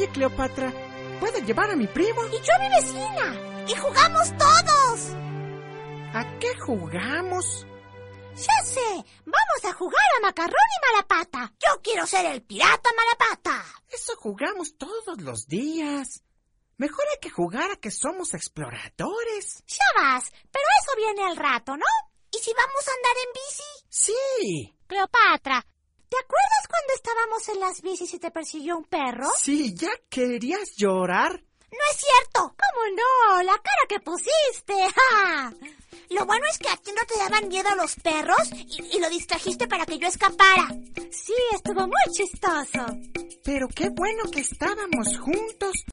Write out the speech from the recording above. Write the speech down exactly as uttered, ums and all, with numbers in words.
Cleopatra. ¿Puedo llevar a mi primo? Y yo a mi vecina. Y jugamos todos. ¿A qué jugamos? Ya sé, vamos a jugar a Macarrón y Malapata. Yo quiero ser el pirata Malapata. Eso jugamos todos los días. Mejor hay que jugar a que somos exploradores. Ya vas, pero eso viene al rato, ¿no? ¿Y si vamos a andar en bici? Sí. Cleopatra, ¿te acuerdas cuando estábamos en las bicis y te persiguió un perro? Sí, ¿ya querías llorar? No es cierto. ¿Cómo no? La cara que pusiste. ¡Ja! Lo bueno es que a ti no te daban miedo los perros y, y lo distrajiste para que yo escapara. Sí, estuvo muy chistoso. Pero qué bueno que estábamos juntos.